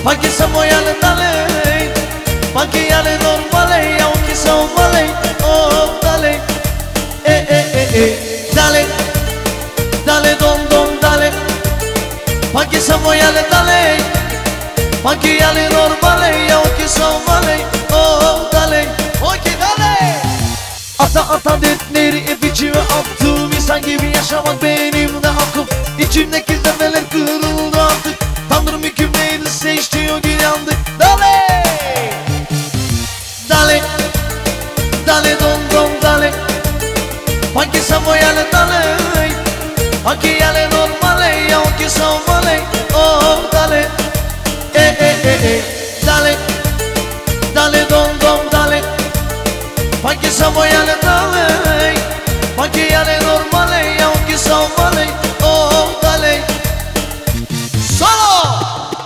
Pa' che siamo alle dale, pa' che alle normale, aunque siamo male, oh dale, dale, dale don don dale, pa' che siamo alle dale, pa' che alle normale, aunque siamo male, oh dale, okay dale. Ata ata dertleri içime attım, insan gibi yaşamak benim de hakkım. İçimdeki zerreler kırıldı artık. Tanrım hükümleydi, seçti o gün yandık. Dale, dale, dale don don dale, pa' que siamo alle dale, pa' che alle normale, aunque siamo male, oh dale, dale, dale don don dale, pa' che siamo alle dale, pa' che alle normale, aunque siamo male, oh dale. Solo!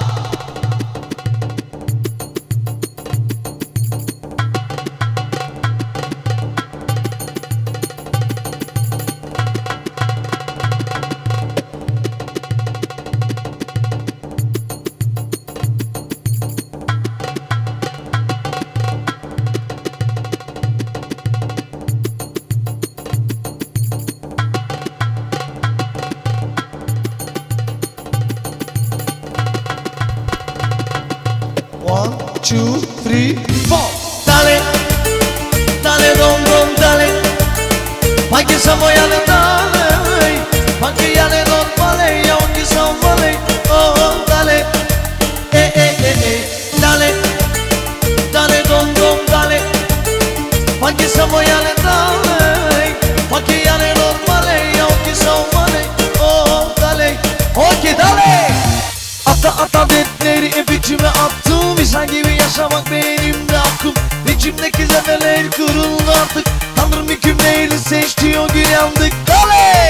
1, 2, 3, 4. Dale, dale don don dale, pa' che siamo alle dale, pa' che alle normale, aunque siamo male, oh dale, dale, dale don don dale, pa' che siamo alle dale, pa' che alle normale, aunque siamo male, oh dale, okay dale. Ata ata dertleri içime attım, insan gibi yaşamak benim de hakkım. İçimdeki zerreler kırıldı artık. Tanrım hükümleydi, seçti o gün yandık. Dale,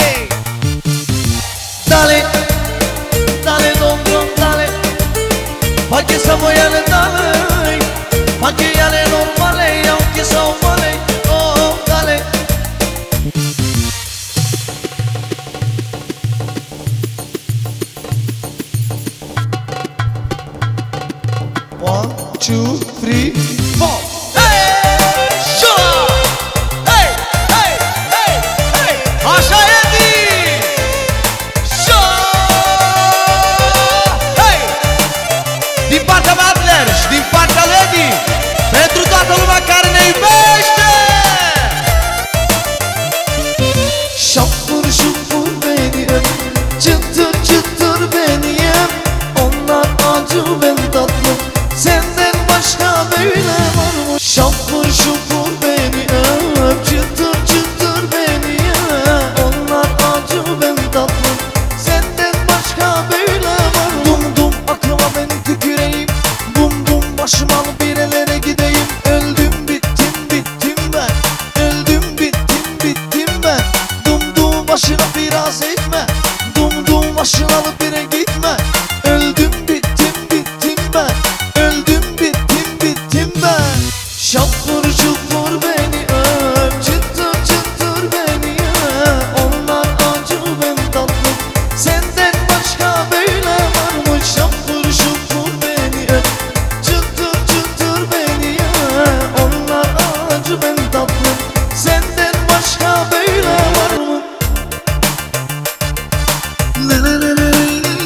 dale, dale don don dale, pa' che siamo alle dale, pa' che alle normale, aunque siamo male, oh dale. 1, 2, 3, 4. Hey, şuna! Hey, hey, hey, hey! Aşağıya değil! Hey! Din partea mea Bler și din partea Lady, pentru toată lumea care ne iubește! Şapur şupur beni öp, çıtır çıtır beni yem. Onlar acı ben tatlı, senden başka böyle var mı? Şapur şupur beni öp, çıtır çıtır beni ye. Onlar acı ben tatlı, senden başka böyle var mı? Dum dum aklıma beni tüküreyim, bum bum başım alıp bir yerlere gideyim. Öldüm bittim bittim ben, öldüm bittim bittim ben. Dum dum başına biraz etme, dum dum başını alıp bir yere gitme. Öldüm bittim bittim ben, öldüm bittim bittim ben. Şapur şupur beni öp, çıtır çıtır beni ye. Onlar acı ben tatlı, senden başka böyle var mı? Şapur şupur beni öp, çıtır çıtır beni ye. Onlar acı ben tatlı, senden başka böyle var mı? La la la la.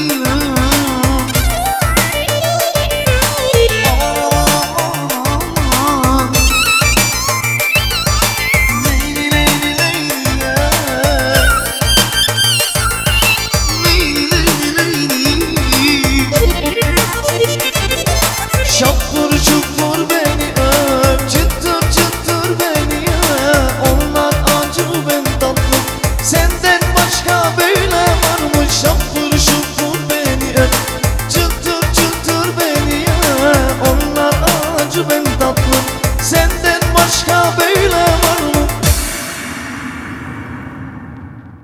Şapur şupur beni öp, çıtır çıtır beni ye. Onlar acı ben tatlı, senden başka